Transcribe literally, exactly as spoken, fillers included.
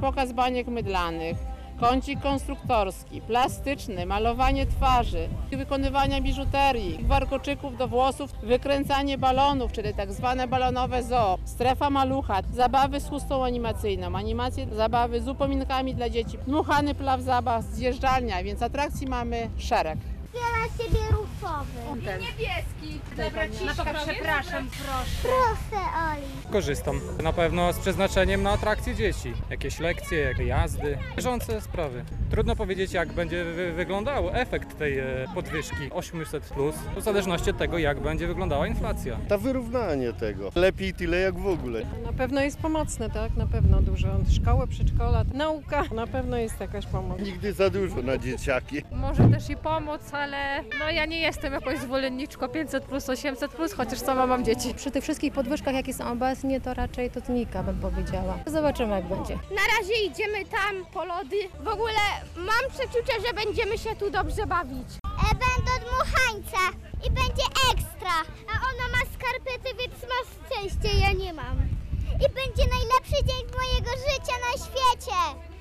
pokaz baniek mydlanych, kącik konstruktorski, plastyczny, malowanie twarzy, wykonywania biżuterii, warkoczyków do włosów, wykręcanie balonów, czyli tak zwane balonowe zoo, strefa malucha, zabawy z chustą animacyjną, animacje, zabawy z upominkami dla dzieci, dmuchany plac zabaw, zjeżdżalnia, więc atrakcji mamy szereg. Dla siebie różowy. I niebieski. Dobra, ciszka, przepraszam, proszę. Proszę, Oli. Korzystam na pewno z przeznaczeniem na atrakcje dzieci. Jakieś lekcje, jakieś jazdy, bieżące sprawy. Trudno powiedzieć, jak będzie wy wyglądał efekt tej e, podwyżki osiemset plus, w zależności od tego, jak będzie wyglądała inflacja. To wyrównanie tego. Lepiej tyle jak w ogóle. Na pewno jest pomocne, tak? Na pewno dużo. Szkoły, przedszkola, nauka. Na pewno jest jakaś pomoc. Nigdy za dużo na dzieciaki. Może też i pomóc, ale no ja nie jestem jakąś zwolenniczką pięćset plus, osiemset plus, chociaż sama mam dzieci. Przy tych wszystkich podwyżkach, jakie są obecnie, to raczej to znika, bym powiedziała. Zobaczymy, jak będzie. Na razie idziemy tam po lody. W ogóle mam przeczucie, że będziemy się tu dobrze bawić. E, będę dmuchańca i będzie ekstra. A ona ma skarpety, więc ma szczęście, ja nie mam. I będzie najlepszy dzień mojego życia na świecie.